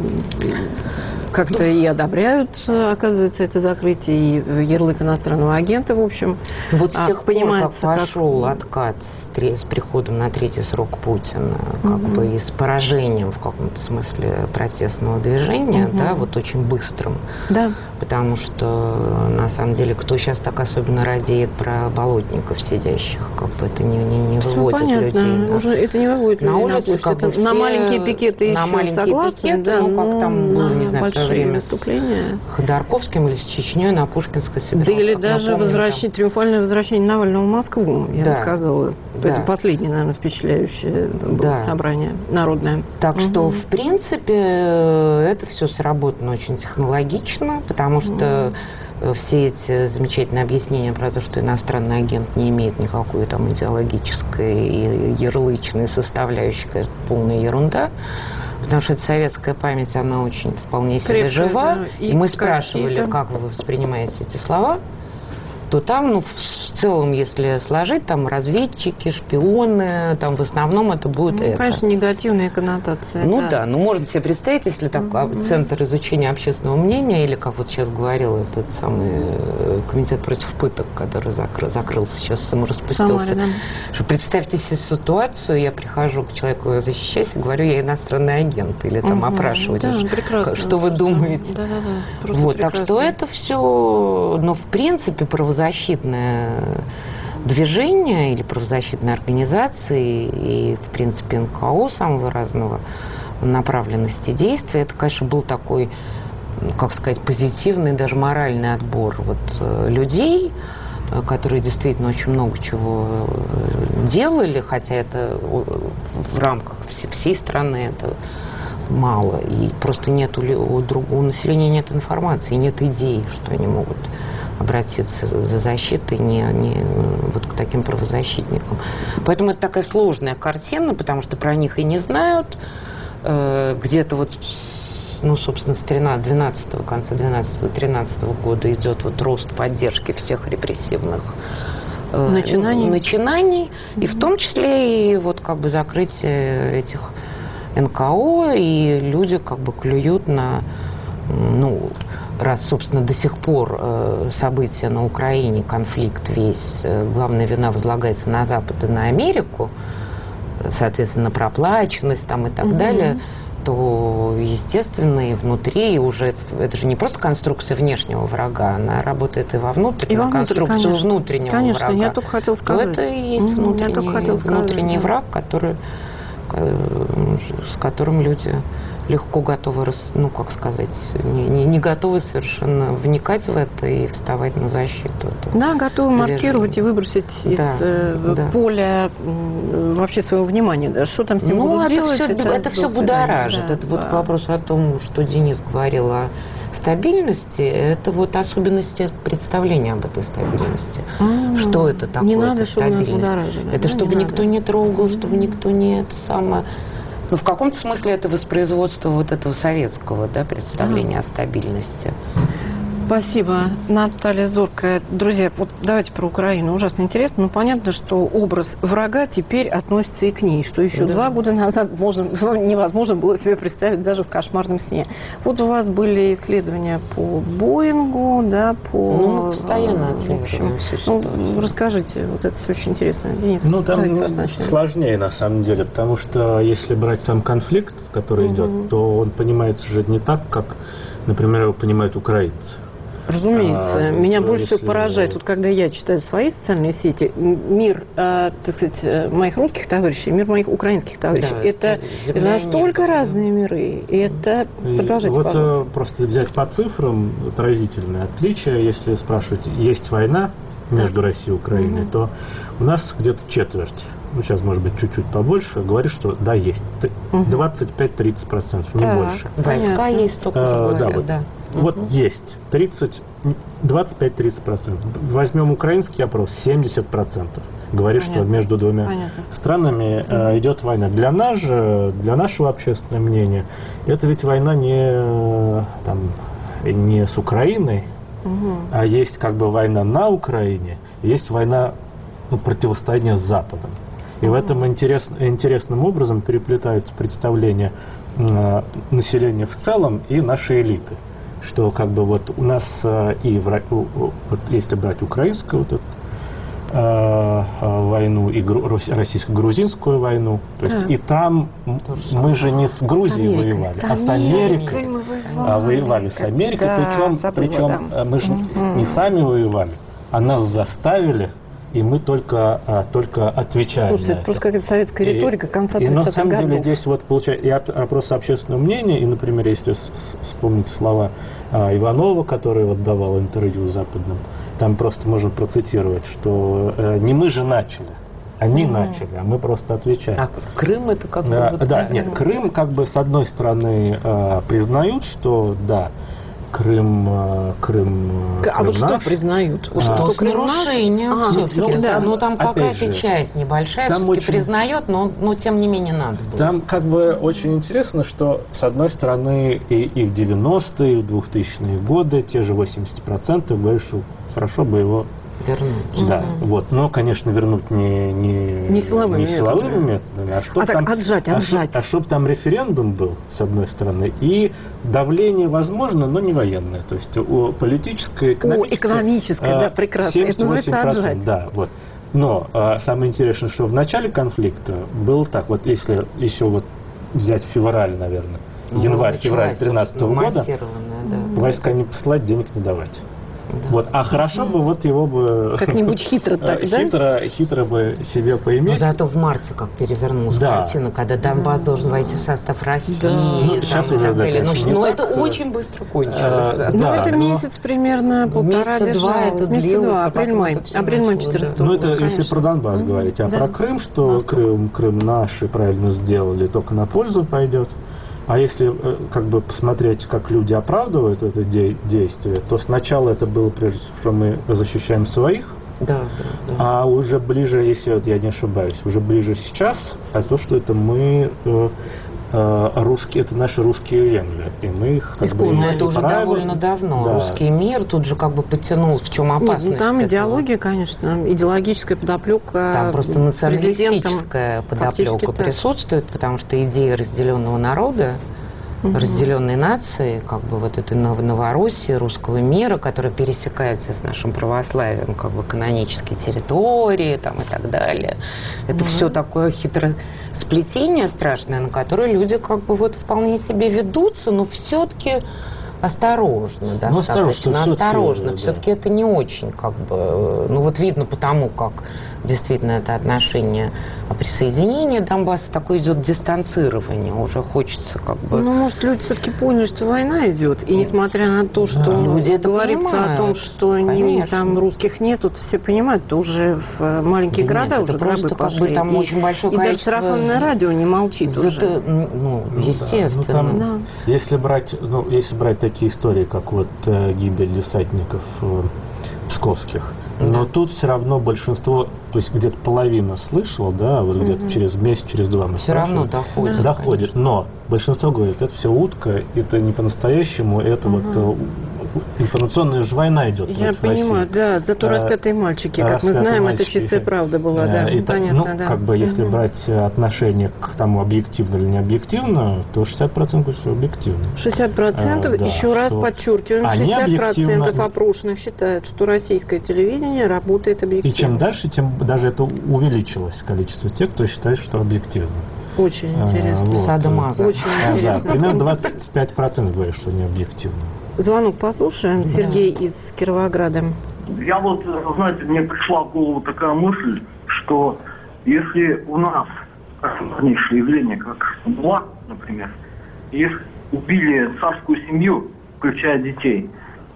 как-то и одобряют, оказывается, это закрытие, и ярлык иностранного агента, в общем. Вот с тех пор, как пошел откат с приходом на третий срок Путина, и с поражением в каком-то смысле протестного движения, очень быстрым. Да. Потому что, на самом деле, кто сейчас так особенно радеет про болотников сидящих, это не выводит людей. Уже это не выводит на людей улице, на площадь. На маленькие пикеты еще согласны, как там было, не знаю, в свое время выступления. Ходорковским или с Чечней на Пушкинской собирался. Да или даже триумфальное возвращение Навального в Москву, я бы сказала. Это последнее, наверное, впечатляющее было собрание народное. Так что, в принципе, это все сработано очень технологично, потому что все эти замечательные объяснения про то, что иностранный агент не имеет никакой там идеологической и ярлычной составляющей, это полная ерунда. Потому что эта советская память, она очень вполне себе жива. Да. И мы спрашивали, как вы воспринимаете эти слова, то там, в целом, если сложить, там разведчики, шпионы, там в основном это будет это. Конечно, негативные коннотации. Можно себе представить, если так Центр изучения общественного мнения, или, как вот сейчас говорил этот самый комитет против пыток, который закрылся, сейчас самораспустился. Что представьте себе ситуацию, я прихожу к человеку защищать и говорю, я иностранный агент, или там опрашивать, что вы думаете. Так что это все, но в принципе правозащитное движение или правозащитные организации и, в принципе, НКО самого разного направленности действия. Это, конечно, был такой, как сказать, позитивный, даже моральный отбор людей, которые действительно очень много чего делали, хотя это в рамках всей страны это мало. И просто нет у населения нет информации, нет идей, что они могут обратиться за защитой к таким правозащитникам. Поэтому это такая сложная картина, потому что про них и не знают. Где-то собственно, с конца 12-13 года идет рост поддержки всех репрессивных начинаний, и в том числе и закрытие этих НКО, и люди клюют на, раз, собственно, до сих пор события на Украине, конфликт весь, главная вина возлагается на Запад и на Америку, соответственно, на проплаченность и так далее, то, естественно, и внутри, и уже это же не просто конструкция внешнего врага, она работает и во внутреннюю конструкцию внутреннего врага. Конечно, я только хотел сказать. Это и есть внутренний враг, с которым люди легко готовы, не готовы совершенно вникать в это и вставать на защиту. Да, готовы маркировать и выбросить из поля вообще своего внимания. Да. Что там с ним будут делать? Это все будоражит. Это к вопросу о том, что Денис говорил о стабильности, это особенности представления об этой стабильности. Что это такое? Не надо, чтобы нас стабильность? будоражило. Это чтобы никто не трогал, чтобы никто не в каком-то смысле это воспроизводство этого советского представления о стабильности. Спасибо, Наталья Зоркая. Друзья, давайте про Украину. Ужасно интересно. Но понятно, что образ врага теперь относится и к ней, что еще 2 года назад невозможно было себе представить даже в кошмарном сне. У вас были исследования по Боингу, мы постоянно отслеживаем всю ситуацию. Расскажите, это все очень интересно. Денис, там сложнее на самом деле, потому что если брать сам конфликт, который идет, то он понимается же не так, как, например, его понимают украинцы. Разумеется. Меня больше всего поражает, когда я читаю свои социальные сети, мир, моих русских товарищей, мир моих украинских товарищей. Это настолько разные миры. Продолжайте, пожалуйста. Просто взять по цифрам поразительное отличие. Если спрашивать, есть война между Россией и Украиной, то у нас где-то четверть, сейчас может быть чуть-чуть побольше, говорит, что да, есть. 25-30%, не больше. Войска есть только есть 25-30%. Возьмем украинский опрос, 70% говорит, что между двумя странами идет война. Для нашего общественного мнения, это ведь война не с Украиной, а есть война на Украине, есть война противостояния с Западом. И в этом интересным образом переплетаются представления населения в целом и нашей элиты. Что у нас если брать украинскую войну и российско-грузинскую войну, то есть и там мы же не с Грузией воевали, а с Америкой. Воевали с Америкой, причем мы же не сами воевали, а нас заставили, и мы только отвечаем. Слушайте, это просто какая-то советская риторика конца 30-х годов. На самом деле здесь получается и опрос общественного мнения, и, например, если вспомнить слова Иванова, который давал интервью западным, там просто можно процитировать, что не мы же начали, они начали, а мы просто отвечаем. А Крым это Крым с одной стороны признают, что да, Крым наш. Что признают? Что Крым наш? Там какая-то часть небольшая все-таки признает, но тем не менее надо было. Там очень интересно, что с одной стороны и в 90-е, и в 2000-е годы те же 80% говорят, что хорошо бы его вернуть. Да, но, конечно, вернуть не силовыми методами, а чтобы там референдум был, с одной стороны, и давление возможно, но не военное. То есть политическое, экономическое, прекрасно. Это называется отжать. Да, Но самое интересное, что в начале конфликта было так, если еще взять февраль, наверное, январь-февраль 2013 года, войска не посылать, денег не давать. Да. Вот. А хорошо бы вот его бы... Как-нибудь хитро так, да? Хитро бы себе поиметь. Но зато в марте как перевернулась картина, когда Донбасс должен войти в состав России. Да. Ну, сейчас уже, да, конечно, но не это так. очень быстро кончилось. Ну, Да, это но- месяц примерно, полтора Месяца два держалось. это Месяца длилось, два, а потом апрель-май. это всё Апрель-май начало, 14 да. Ну, это конечно. если про Донбасс говорить. А Да. про Крым, что Восток. Крым наши правильно сделали, только на пользу пойдет. А если как бы посмотреть, как люди оправдывают это действие, то сначала это было прежде всего, что мы защищаем своих, Да. а уже ближе, если вот я не ошибаюсь, уже ближе сейчас, то, что это мы русские, это наши русские земли, и мы их как бы Но имеем это уже право- довольно давно. Да. Русский мир тут же как бы подтянул, в чем Нет, опасность. ну там этого. идеология, конечно, идеологическая подоплека. Там просто президентом националистическая подоплека фактически так. присутствует, потому что идея разделенного народа, разделенной нации, как бы вот этой Новороссии, русского мира, которая пересекается с нашим православием, как бы канонические территории там, и так далее. Это все такое хитросплетение страшное, на которое люди как бы вот вполне себе ведутся, но все-таки осторожно, достаточно осторожно. да. Все-таки это не очень, как бы, ну вот видно потому, как действительно это отношение о присоединении Донбасса, такое идет дистанцирование, уже хочется как бы... Ну, может, люди все-таки поняли, что война идет, и несмотря на то, что люди это говорится понимают, о том, что конечно. там русских нет, тут все понимают, то уже в маленькие Да города нет, уже это просто гробы как бы пошли. там очень большое и даже количество- сарафанное радио не молчит уже. Это, ну, естественно. Да. Ну, там, Да. если брать такие истории, как вот гибель десантников псковских, но тут все равно большинство, то есть где-то половина слышала, да, вот где-то через месяц, через два мы Все равно спрашиваем. доходит. Но большинство говорит, это все утка, это не по-настоящему, это вот информационная же война идет. Я против России. понимаю, да, зато распятые мальчики, как мы Распятые знаем, мальчики, это чистая эффект. правда была, да, И так, понятно, ну, да. как бы, если брать отношение к тому, объективно или не объективно, то 60% все объективно. 60%, Да, еще раз что подчеркиваем, они 60% объективно- опрошенных считают, что российское телевидение работает И объективно. чем дальше, тем даже это увеличилось количество тех, кто считает, что объективно. Очень интересно. Вот. Садомазо. Очень Да, интересно. примерно 25% говорят, что не объективно. Звонок послушаем. Сергей из Кировограда. Я вот, знаете, мне пришла в голову такая мысль, что если у нас важнейшее явление, как была, например, если убили царскую семью, включая детей,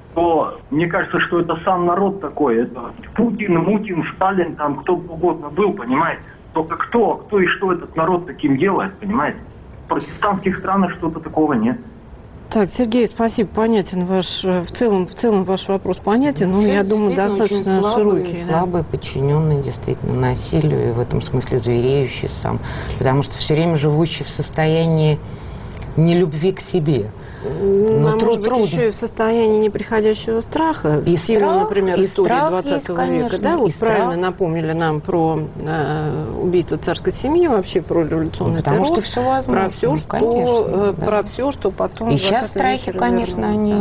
то мне кажется, что это сам народ такой. Это Путин, Мутин, Сталин, там кто угодно был, понимаете? Только кто и что этот народ таким делает, понимаете? В протестантских странах что-то такого нет. Так, Сергей, спасибо, понятен ваш, в целом ваш вопрос понятен, но я думаю, достаточно широкий. Да. Слабый, подчиненный действительно насилию, и в этом смысле звереющий сам. Потому что все время живущий в состоянии нелюбви к себе. А может быть, трудно. еще и в состоянии неприходящего страха, И в силу, страх, например, и истории страх 20 есть, века. конечно, Да, и вот страх. правильно напомнили нам про убийство царской семьи, вообще про революционный Потому террор, что все возможно. про все, конечно, да. про все, что потом И в сейчас 20 веке страхи, конечно, они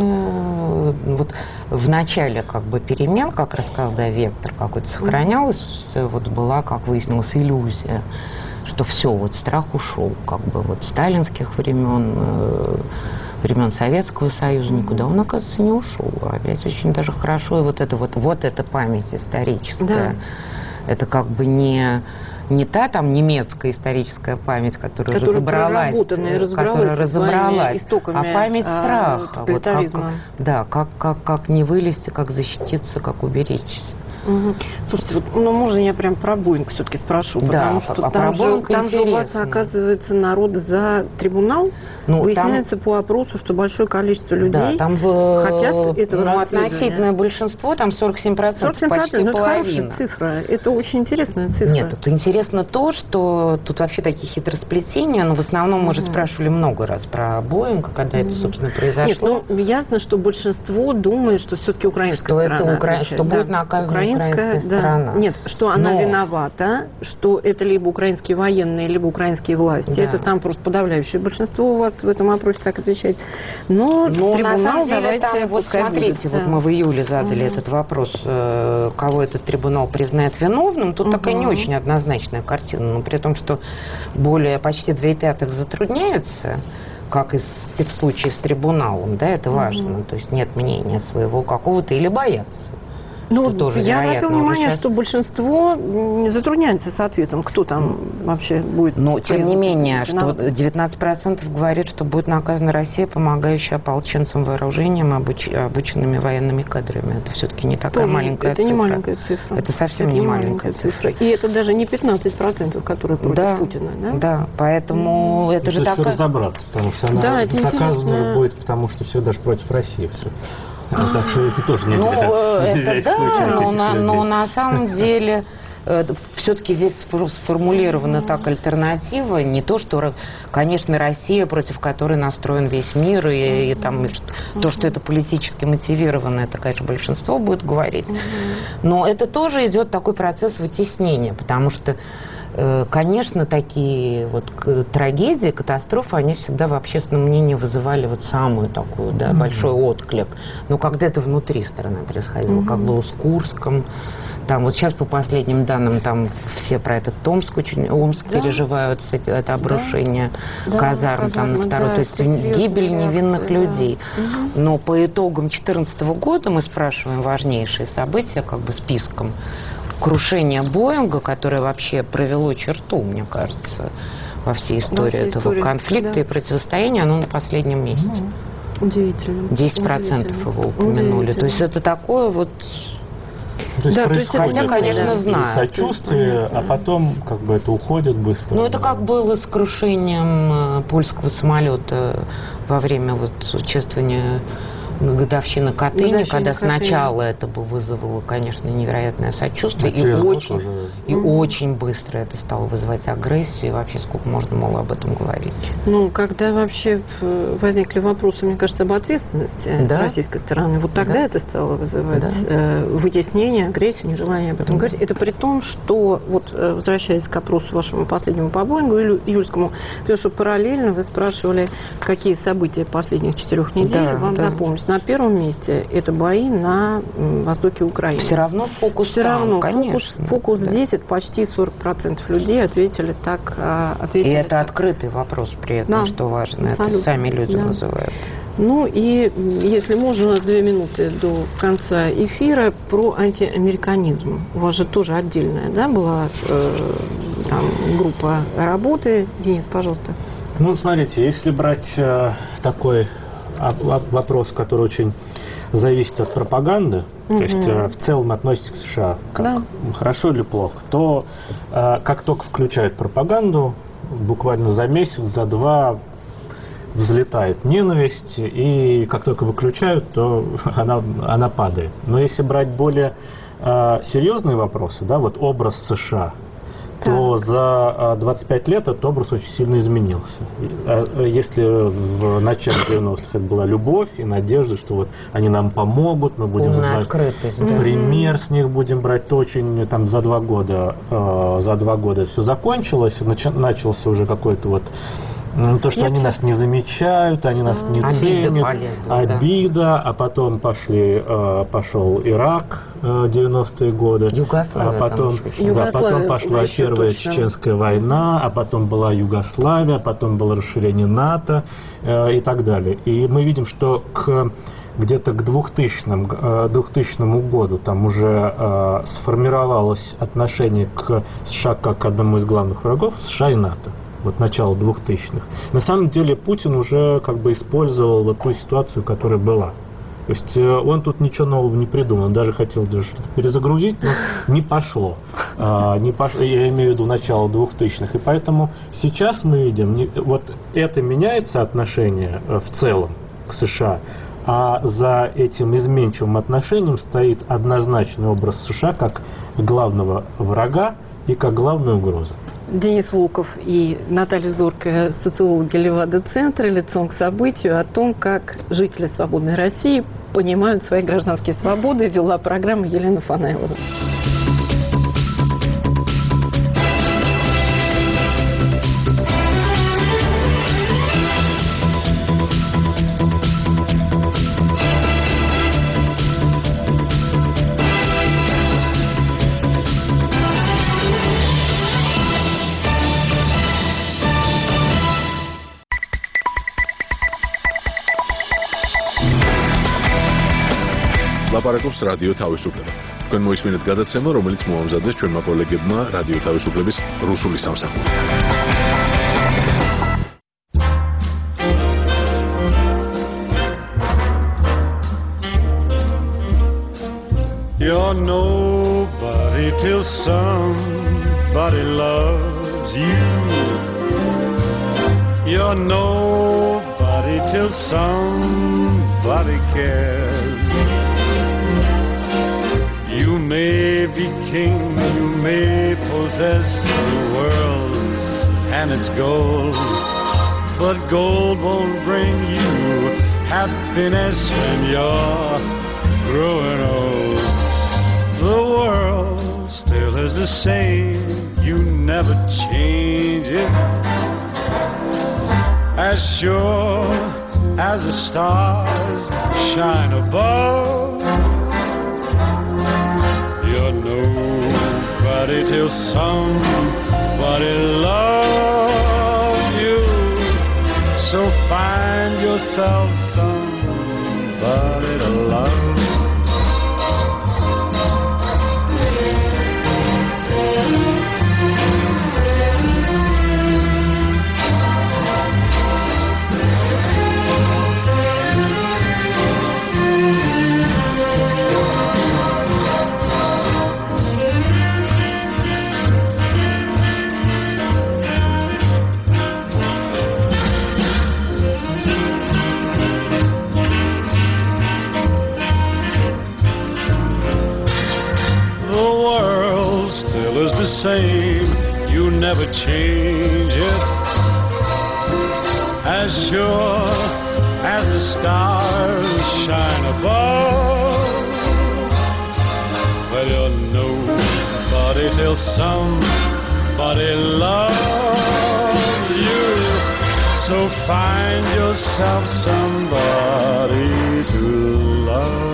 вот в начале как бы перемен, как раз когда вектор какой-то сохранялось, вот была, как выяснилось, иллюзия, что все, вот страх ушел, как бы вот сталинских времен Советского Союза никуда он, оказывается, не ушел. Опять очень даже хорошо. И вот эта память историческая, это как бы не та там немецкая историческая память, которая разобралась, истоками, а память страха. Вот капитализма. как не вылезти, как защититься, как уберечься. Угу. Слушайте, вот, можно я прям про Боинг все-таки спрошу, потому что там же у вас, оказывается, народ за трибунал. Выясняется по опросу, что большое количество людей хотят этого расследования. Относительное большинство, там 47%, почти это половина. Хорошая цифра, это очень интересная цифра. Нет, тут интересно то, что тут вообще такие хитросплетения, но в основном, мы же спрашивали много раз про Боинг, когда это, собственно, произошло. Нет, ясно, что большинство думает, что все-таки украинская сторона. Что будет наказана украинская сторона. Нет, что она виновата, что это либо украинские военные, либо украинские власти. Да. Это там просто подавляющее большинство у вас в этом опросе так отвечает. Но трибунал, на самом деле, давайте, там, вот смотрите, будет. мы в июле задали этот вопрос, кого этот трибунал признает виновным. Тут такая не очень однозначная картина, но при том, что почти 2/5 затрудняется как в случае с трибуналом, да, это важно. То есть нет мнения своего какого-то или боятся. Ну, тоже, я обратила внимание, сейчас... что большинство затрудняется с ответом, кто там вообще будет. Но, тем не менее, что 19% говорит, что будет наказана Россия, помогающая ополченцам вооружением, обученными военными кадрами. Это все-таки не такая тоже маленькая цифра. Это не маленькая цифра. Это совсем не маленькая цифра. И это даже не 15%, которые против Путина, да? Да, поэтому это же такая... разобраться, потому что она заказана уже будет, потому что все даже против России все. Так что это тоже нельзя исключать. Но на самом деле все-таки здесь сформулирована так альтернатива, не то, что, конечно, Россия, против которой настроен весь мир, и там, то, что это политически мотивировано, это, конечно, большинство будет говорить. Но это тоже идет такой процесс вытеснения, потому что, конечно, такие вот трагедии, катастрофы, они всегда в общественном мнении вызывали вот самую такую, да, большой отклик. Но когда это внутри страны происходило, как было с Курском, там вот сейчас по последним данным там все про этот Омск переживают, это обрушение казарм там на второй, то есть гибель невинных людей. Но по итогам 2014 года мы спрашиваем важнейшие события, как бы списком. Крушение Боинга, которое вообще провело черту, мне кажется, во всей истории этого конфликта и противостояния, оно на последнем месте. Удивительно. 10% его упомянули. То есть это такое вот... То есть хотя, конечно, знаю. Сочувствие, а потом как бы это уходит быстро. Ну, это как было с крушением польского самолета во время вот чествования годовщины Катыни, когда сначала это бы вызвало, конечно, невероятное сочувствие, и очень быстро это стало вызывать агрессию, и вообще сколько можно было об этом говорить. Ну, когда вообще возникли вопросы, мне кажется, об ответственности российской стороны, вот тогда это стало вызывать вытеснение, агрессию, нежелание об этом говорить. Это при том, что, вот возвращаясь к опросу вашему последнему по Боингу, июльскому, потому что параллельно вы спрашивали, какие события последних 4 недель вам запомнились. На первом месте это бои на востоке Украины. Все равно фокус фокус здесь, это почти 40% людей ответили так. И это открытый вопрос при этом, что важно. Абсолютно. Это сами люди называют. Ну и, если можно, у нас 2 минуты до конца эфира про антиамериканизм. У вас же тоже отдельная, была там группа работы. Денис, пожалуйста. Ну, смотрите, если брать такой вопрос, который очень зависит от пропаганды, то есть в целом относится к США, как хорошо или плохо, то как только включают пропаганду, буквально за месяц, за 2 взлетает ненависть, и как только выключают, то она падает. Но если брать более серьезные вопросы, вот образ США, то за 25 лет этот образ очень сильно изменился. Если в начале 90-х это была любовь и надежда, что вот они нам помогут, мы будем знать пример с них будем брать, то очень там за 2 года все закончилось, начался уже какой-то вот то, что они нас не замечают, они нас не ценят, обида, а потом пошел Ирак, 90-е годы, потом пошла Первая Чеченская война, а потом была Югославия, потом было расширение НАТО и так далее. И мы видим, что где-то к 2000 году там уже сформировалось отношение к США как к одному из главных врагов, США и НАТО. Вот начало 2000-х. На самом деле Путин уже как бы использовал вот ту ситуацию, которая была. То есть он тут ничего нового не придумал. Он даже хотел что-то перезагрузить, но не пошло. Я имею в виду начало 2000-х. И поэтому сейчас мы видим, вот это меняется отношение в целом к США, а за этим изменчивым отношением стоит однозначный образ США как главного врага и как главная угроза. Денис Волков и Наталья Зоркая, социологи Левада-центра, лицом к событию, о том, как жители свободной России понимают свои гражданские свободы, вела программу Елена Фанайлова. ლაპარაკობს რადიო თავისუფლება. თქვენ მოისმინეთ გადაცემა, რომელიც მოამზადეს ჩვენმა კოლეგებმა რადიო თავისუფლების რუსული სამსახური. You're nobody till somebody loves you. You're nobody till somebody cares. You may be king, you may possess the world and its gold, but gold won't bring you happiness when you're growing old. The world still is the same, you never change it. As sure as the stars shine above, you're nobody till somebody loves you. So find yourself somebody to love. Same, you never change it. As sure as the stars shine above, well, you're nobody till somebody loves you. So find yourself somebody to love.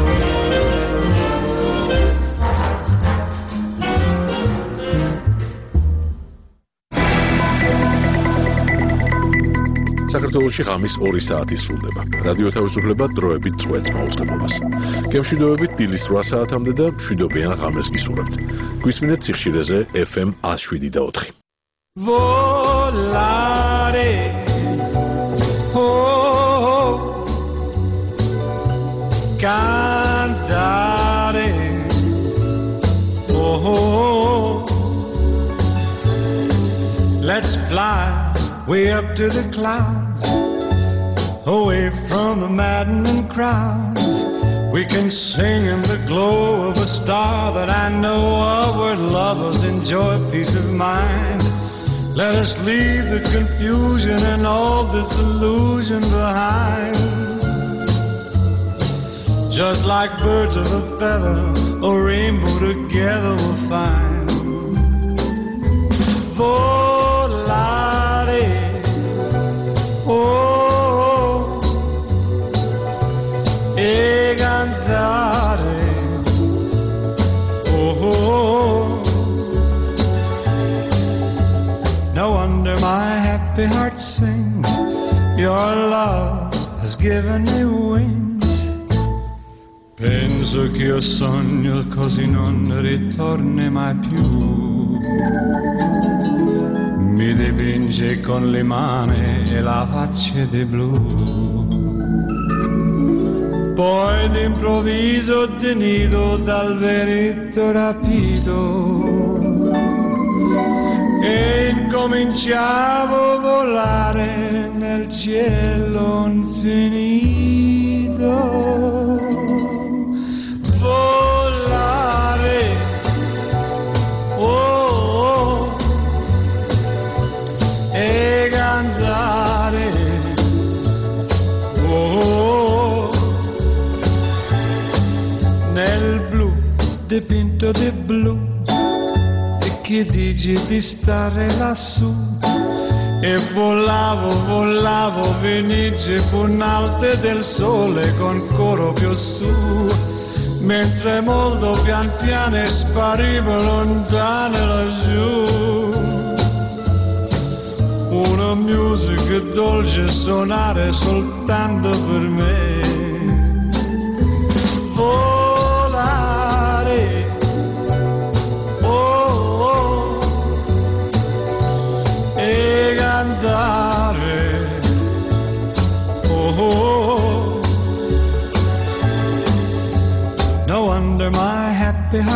საქართველოში ღამის 2 საათი სრულდება. რადიო თავისუფლება დროებით წვეთს მაუწყებლობას. გემშვიდობებით დილის 8 საათამდე და მშვიდობიან ღამეს გისურვებთ. გვისმინეთ სიხშირეზე FM 107.4. Volare, oh, cantare, oh, let's fly way up to the clouds, away from the maddening crowds. We can sing in the glow of a star that I know of, where lovers enjoy peace of mind. Let us leave the confusion and all disillusion behind. Just like birds of a feather, a rainbow together we'll find. Volare, oh, e cantare, oh. No wonder my happy heart sings. Your love has given me wings. Penso che io sogno così non ritorni mai più. Mi dipinge con le mani e la faccia di blu. Poi d'improvviso tenido dal vento rapito e incominciavo a volare nel cielo infinito. Volare, oh, e cantare, oh, nel blu dipinto di blu. E che dici di stare lassù? E volavo, volavo, venice punalte del sole con coro più su, mentre molto pian piano sparivo lontano laggiù. Una musica dolce suonare soltanto per me. Volare,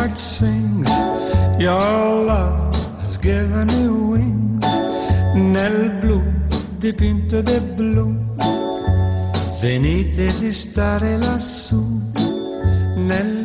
heart sings, your love has given me wings. Nel blu dipinto di blu, venite di stare lassù nel